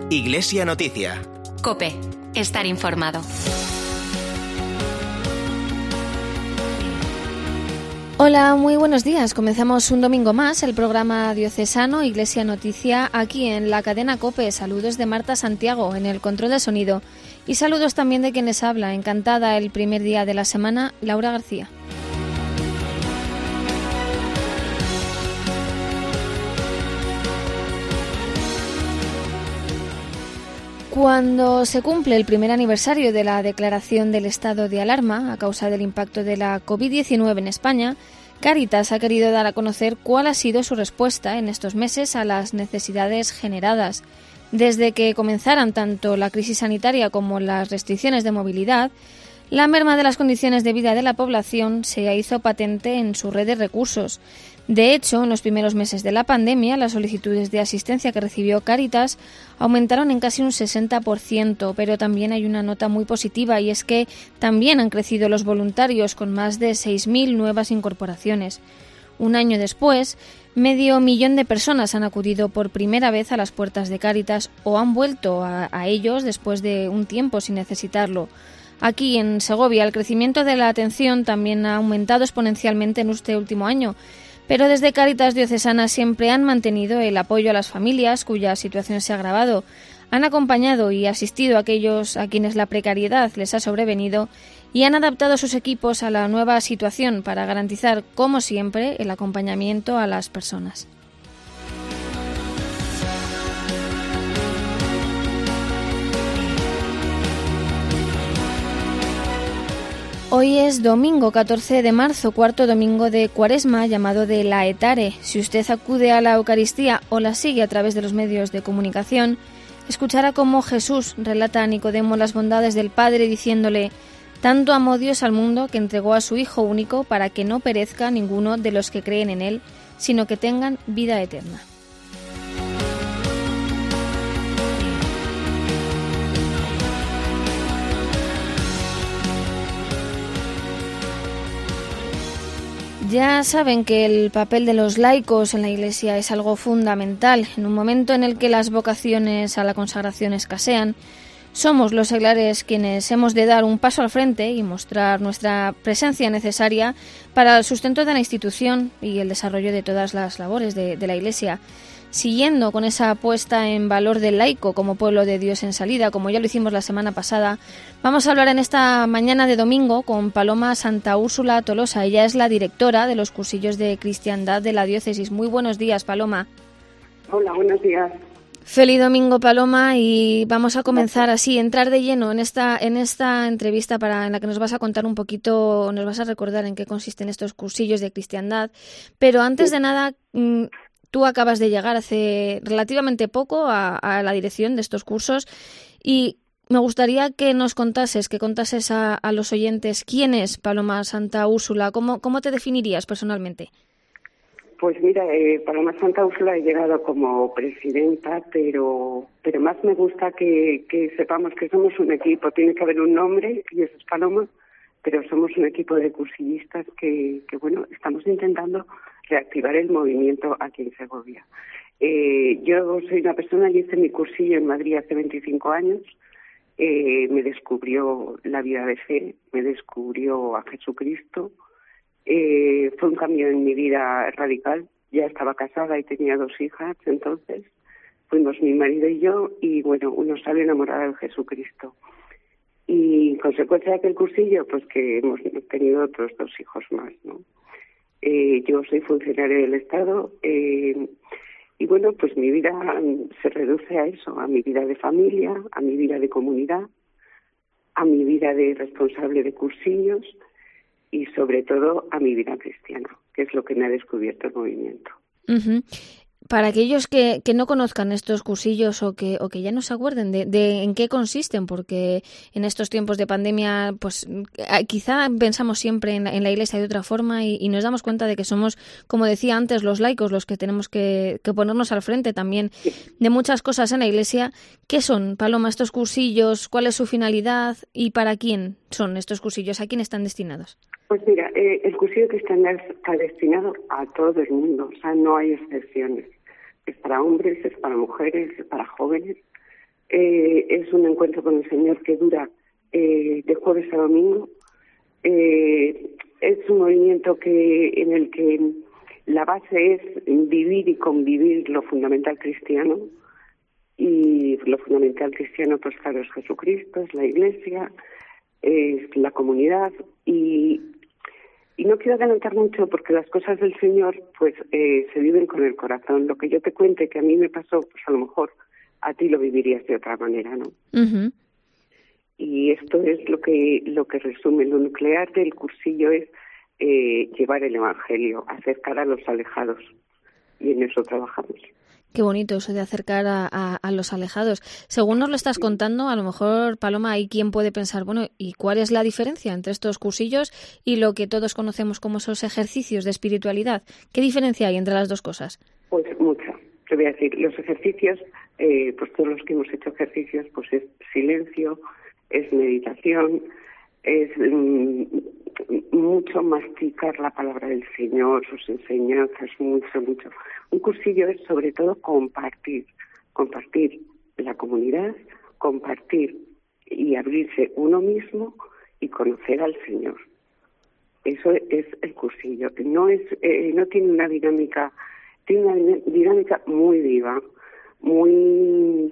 Iglesia Noticia. COPE. Estar informado. Hola, muy buenos días. Comenzamos un domingo más el programa diocesano Iglesia Noticia aquí en la cadena COPE. Saludos de Marta Santiago en el control de sonido y saludos también de quien les habla. Encantada el primer día de la semana, Laura García. Cuando se cumple el primer aniversario de la declaración del estado de alarma a causa del impacto de la COVID-19 en España, Cáritas ha querido dar a conocer cuál ha sido su respuesta en estos meses a las necesidades generadas. Desde que comenzaran tanto la crisis sanitaria como las restricciones de movilidad, la merma de las condiciones de vida de la población se hizo patente en su red de recursos. De hecho, en los primeros meses de la pandemia, las solicitudes de asistencia que recibió Cáritas aumentaron en casi un 60%, pero también hay una nota muy positiva y es que también han crecido los voluntarios con más de 6.000 nuevas incorporaciones. Un año después, 500.000 de personas han acudido por primera vez a las puertas de Cáritas o han vuelto a ellos después de un tiempo sin necesitarlo. Aquí, en Segovia, el crecimiento de la atención también ha aumentado exponencialmente en este último año, pero desde Cáritas Diocesana siempre han mantenido el apoyo a las familias cuya situación se ha agravado. Han acompañado y asistido a aquellos a quienes la precariedad les ha sobrevenido y han adaptado sus equipos a la nueva situación para garantizar, como siempre, el acompañamiento a las personas. Hoy es domingo 14 de marzo, cuarto domingo de Cuaresma, llamado de Laetare. Si usted acude a la Eucaristía o la sigue a través de los medios de comunicación, escuchará cómo Jesús relata a Nicodemo las bondades del Padre diciéndole: «Tanto amó Dios al mundo que entregó a su Hijo único para que no perezca ninguno de los que creen en Él, sino que tengan vida eterna». Ya saben que el papel de los laicos en la Iglesia es algo fundamental. En un momento en el que las vocaciones a la consagración escasean, somos los seglares quienes hemos de dar un paso al frente y mostrar nuestra presencia necesaria para el sustento de la institución y el desarrollo de todas las labores de la Iglesia. Siguiendo con esa puesta en valor del laico como pueblo de Dios en salida, como ya lo hicimos la semana pasada, vamos a hablar en esta mañana de domingo con Paloma Santa Úrsula Tolosa. Ella es la directora de los cursillos de cristiandad de la diócesis. Muy buenos días, Paloma. Hola, buenos días. Feliz domingo, Paloma, y vamos a comenzar así, entrar de lleno en esta entrevista en la que nos vas a contar un poquito, nos vas a recordar en qué consisten estos cursillos de cristiandad. Pero antes de nada, tú acabas de llegar hace relativamente poco a la dirección de estos cursos y me gustaría que nos contases a los oyentes quién es Paloma Santa Úrsula, cómo te definirías personalmente. Pues mira, Paloma Santa Úrsula he llegado como presidenta, pero más me gusta que sepamos que somos un equipo. Tiene que haber un nombre y eso es Paloma, pero somos un equipo de cursillistas que bueno, estamos intentando reactivar el movimiento aquí en Segovia. Yo soy una persona, yo hice mi cursillo en Madrid hace 25 años, me descubrió la vida de fe, me descubrió a Jesucristo, fue un cambio en mi vida radical. Ya estaba casada y tenía 2 hijas, entonces fuimos mi marido y yo, y bueno, uno sale enamorado de Jesucristo. Y consecuencia de aquel cursillo, pues que hemos tenido otros 2 hijos más, ¿no? Yo soy funcionaria del Estado y bueno, pues mi vida se reduce a eso, a mi vida de familia, a mi vida de comunidad, a mi vida de responsable de cursillos y sobre todo a mi vida cristiana, que es lo que me ha descubierto el movimiento. Uh-huh. Para aquellos que no conozcan estos cursillos o que ya no se acuerden de en qué consisten, porque en estos tiempos de pandemia, pues quizá pensamos siempre en la Iglesia de otra forma y nos damos cuenta de que somos, como decía antes, los laicos los que tenemos que ponernos al frente también de muchas cosas en la Iglesia. ¿Qué son, Paloma, estos cursillos? ¿Cuál es su finalidad? ¿Y para quién son estos cursillos? ¿A quién están destinados? Pues mira, el cursillo cristiano está destinado a todo el mundo, o sea, no hay excepciones. Es para hombres, es para mujeres, es para jóvenes, Es un encuentro con el Señor que dura de jueves a domingo. Es un movimiento en el que la base es vivir y convivir lo fundamental cristiano. Y lo fundamental cristiano, pues claro, es Jesucristo, es la Iglesia, es la comunidad. Y no quiero adelantar mucho porque las cosas del Señor pues se viven con el corazón. Lo que yo te cuente que a mí me pasó, pues a lo mejor a ti lo vivirías de otra manera, ¿no? Uh-huh. Y esto es lo que resume. Lo nuclear del cursillo es llevar el Evangelio, acercar a los alejados. Y en eso trabajamos. Qué bonito eso de acercar a los alejados. Según nos lo estás contando, a lo mejor, Paloma, hay quien puede pensar, bueno, ¿y cuál es la diferencia entre estos cursillos y lo que todos conocemos como esos ejercicios de espiritualidad? ¿Qué diferencia hay entre las dos cosas? Pues mucha. Te voy a decir, los ejercicios, pues todos los que hemos hecho ejercicios, pues es silencio, es meditación, es mucho masticar la palabra del Señor, sus enseñanzas, mucho. Un cursillo es sobre todo compartir la comunidad, compartir y abrirse uno mismo y conocer al Señor. Eso es el cursillo. No tiene una dinámica, tiene una dinámica muy viva, muy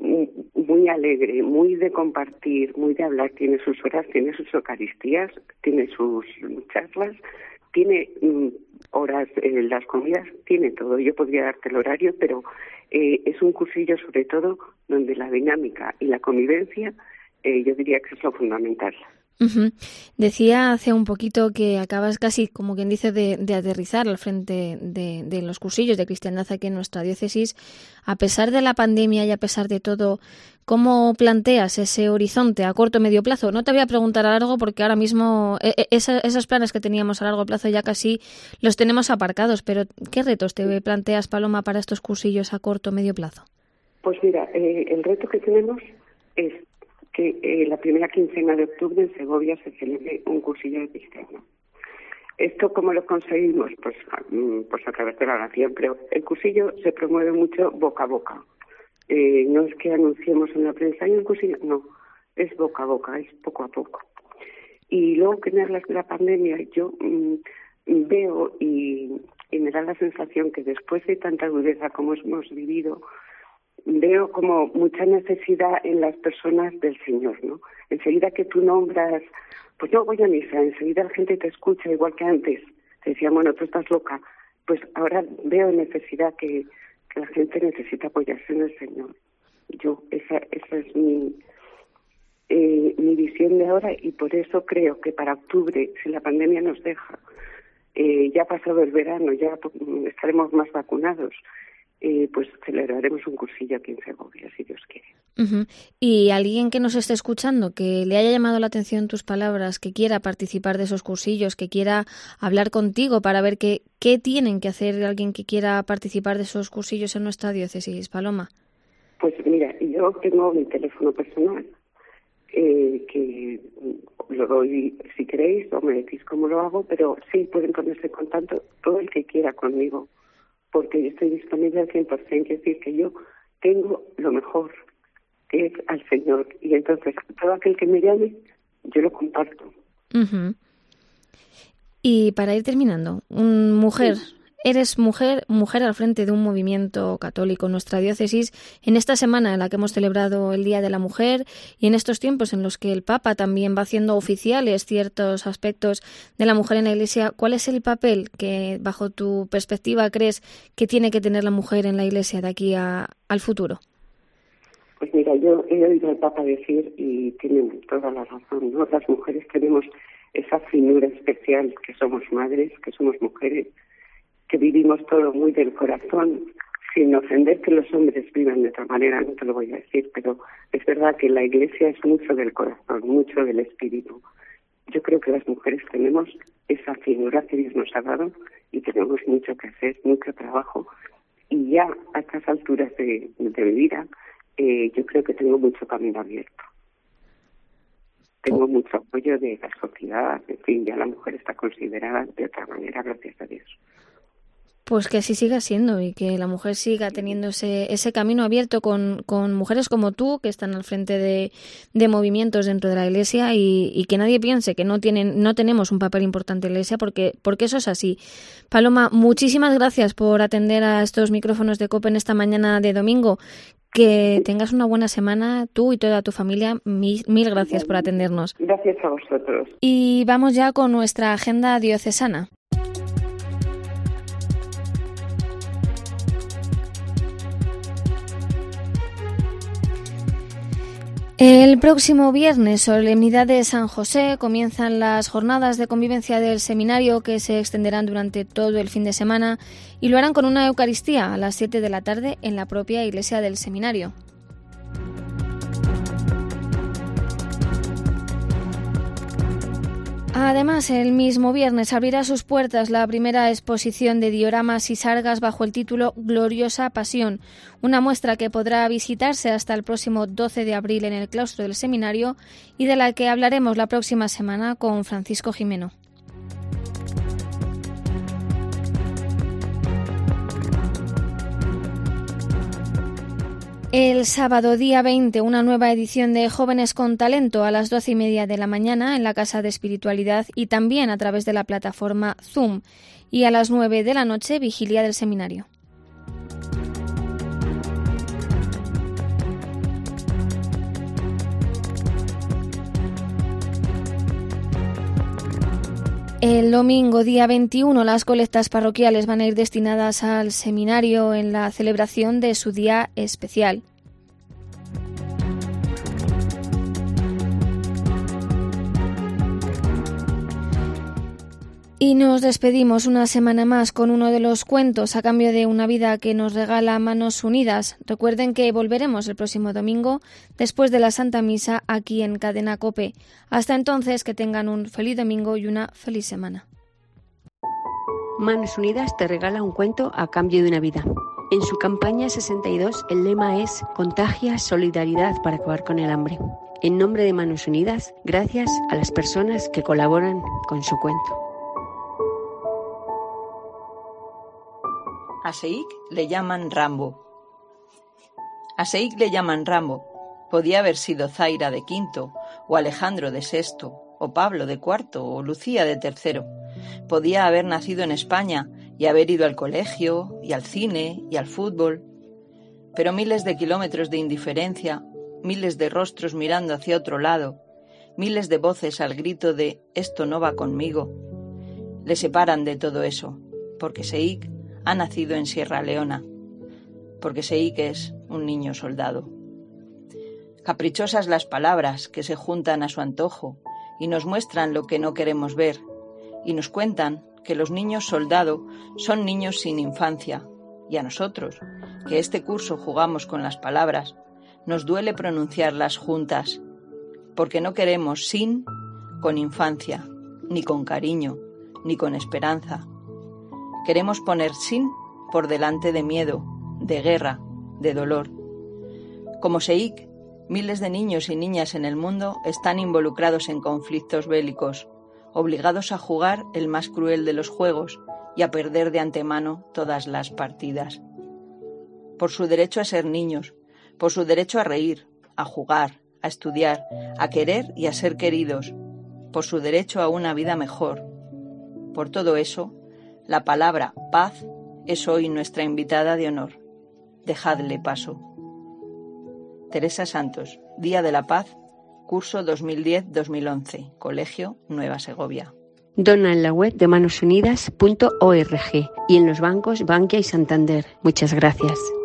alegre, muy de compartir, muy de hablar. Tiene sus horas, tiene sus eucaristías, tiene sus charlas, tiene horas, las comidas, tiene todo. Yo podría darte el horario, pero es un cursillo sobre todo donde la dinámica y la convivencia, yo diría que es lo fundamental. Uh-huh. Decía hace un poquito que acabas casi, como quien dice, de aterrizar al frente de los cursillos de cristiandad aquí en nuestra diócesis. A pesar de la pandemia y a pesar de todo, ¿cómo planteas ese horizonte a corto o medio plazo? No te voy a preguntar a largo porque ahora mismo esos planes que teníamos a largo plazo ya casi los tenemos aparcados, pero ¿qué retos te planteas, Paloma, para estos cursillos a corto o medio plazo? Pues mira, el reto que tenemos es que la primera quincena de octubre en Segovia se celebre un cursillo de cristiano. ¿Esto cómo lo conseguimos? Pues a través de la oración, pero el cursillo se promueve mucho boca a boca. No es que anunciemos en la prensa, hay un cursillo, no, es boca a boca, es poco a poco. Y luego que me hablas de la pandemia, yo veo y me da la sensación que después de tanta dureza como hemos vivido, veo como mucha necesidad en las personas del Señor, ¿no? Enseguida que tú nombras, pues yo voy a misa, enseguida la gente te escucha igual que antes. Te decían, bueno, tú estás loca. Pues ahora veo necesidad que la gente necesita apoyarse en el Señor. Esa es mi visión de ahora, y por eso creo que para octubre, si la pandemia nos deja, ya ha pasado el verano, ya estaremos más vacunados, pues celebraremos un cursillo aquí en Segovia, si Dios quiere. Uh-huh. Y alguien que nos esté escuchando, que le haya llamado la atención tus palabras, que quiera participar de esos cursillos, que quiera hablar contigo para ver qué tienen que hacer alguien que quiera participar de esos cursillos en nuestra diócesis, Paloma. Pues mira, yo tengo mi teléfono personal, que lo doy si queréis o me decís cómo lo hago, pero sí pueden ponerse en contacto todo el que quiera conmigo, porque yo estoy disponible al 100%, quiere decir que yo tengo lo mejor, que es al Señor, y entonces todo aquel que me llame, yo lo comparto. Uh-huh. Y para ir terminando, sí. Eres mujer al frente de un movimiento católico en nuestra diócesis, en esta semana en la que hemos celebrado el Día de la Mujer y en estos tiempos en los que el Papa también va haciendo oficiales ciertos aspectos de la mujer en la Iglesia. ¿Cuál es el papel que, bajo tu perspectiva, crees que tiene que tener la mujer en la Iglesia de aquí al futuro? Pues mira, yo he oído al Papa decir, y tiene toda la razón, ¿no? Las mujeres tenemos esa finura especial, que somos madres, que somos mujeres, que vivimos todo muy del corazón, sin ofender que los hombres vivan de otra manera, no te lo voy a decir, pero es verdad que la Iglesia es mucho del corazón, mucho del espíritu. Yo creo que las mujeres tenemos esa finura que Dios nos ha dado y tenemos mucho que hacer, mucho trabajo, y ya a estas alturas de mi vida, yo creo que tengo mucho camino abierto. Tengo mucho apoyo de la sociedad, en fin, ya la mujer está considerada de otra manera, gracias a Dios. Pues que así siga siendo y que la mujer siga teniendo ese camino abierto con mujeres como tú, que están al frente de movimientos dentro de la Iglesia, y que nadie piense que no tenemos un papel importante en la Iglesia, porque eso es así. Paloma, muchísimas gracias por atender a estos micrófonos de COPE en esta mañana de domingo. Que tengas una buena semana, tú y toda tu familia. Mil gracias por atendernos. Gracias a vosotros. Y vamos ya con nuestra agenda diocesana. El próximo viernes, solemnidad de San José, comienzan las jornadas de convivencia del seminario que se extenderán durante todo el fin de semana y lo harán con una Eucaristía a las 7 de la tarde en la propia iglesia del seminario. Además, el mismo viernes abrirá sus puertas la primera exposición de dioramas y sargas bajo el título Gloriosa Pasión, una muestra que podrá visitarse hasta el próximo 12 de abril en el claustro del seminario y de la que hablaremos la próxima semana con Francisco Jimeno. El sábado día 20, una nueva edición de Jóvenes con Talento a las 12:30 de la mañana en la Casa de Espiritualidad y también a través de la plataforma Zoom. Y a las 9 de la noche, vigilia del seminario. El domingo, día 21, las colectas parroquiales van a ir destinadas al seminario en la celebración de su día especial. Y nos despedimos una semana más con uno de los cuentos a cambio de una vida que nos regala Manos Unidas. Recuerden que volveremos el próximo domingo después de la Santa Misa aquí en Cadena COPE. Hasta entonces, que tengan un feliz domingo y una feliz semana. Manos Unidas te regala un cuento a cambio de una vida. En su campaña 62 el lema es Contagia solidaridad para acabar con el hambre. En nombre de Manos Unidas, gracias a las personas que colaboran con su cuento. A Seik le llaman Rambo. A Seik le llaman Rambo. Podía haber sido Zaira de quinto, o Alejandro de sexto, o Pablo de cuarto, o Lucía de tercero. Podía haber nacido en España y haber ido al colegio, y al cine, y al fútbol. Pero miles de kilómetros de indiferencia, miles de rostros mirando hacia otro lado, miles de voces al grito de «esto no va conmigo», le separan de todo eso, porque Seik ha nacido en Sierra Leona, porque Seik es un niño soldado. Caprichosas las palabras que se juntan a su antojo y nos muestran lo que no queremos ver, y nos cuentan que los niños soldado son niños sin infancia, y a nosotros, que este curso jugamos con las palabras, nos duele pronunciarlas juntas, porque no queremos sin con infancia, ni con cariño, ni con esperanza. Queremos poner sin por delante de miedo, de guerra, de dolor. Como Seik, miles de niños y niñas en el mundo están involucrados en conflictos bélicos, obligados a jugar el más cruel de los juegos y a perder de antemano todas las partidas. Por su derecho a ser niños, por su derecho a reír, a jugar, a estudiar, a querer y a ser queridos, por su derecho a una vida mejor. Por todo eso, la palabra paz es hoy nuestra invitada de honor. Dejadle paso. Teresa Santos, Día de la Paz, curso 2010-2011, Colegio Nueva Segovia. Dona en la web de manosunidas.org y en los bancos Bankia y Santander. Muchas gracias.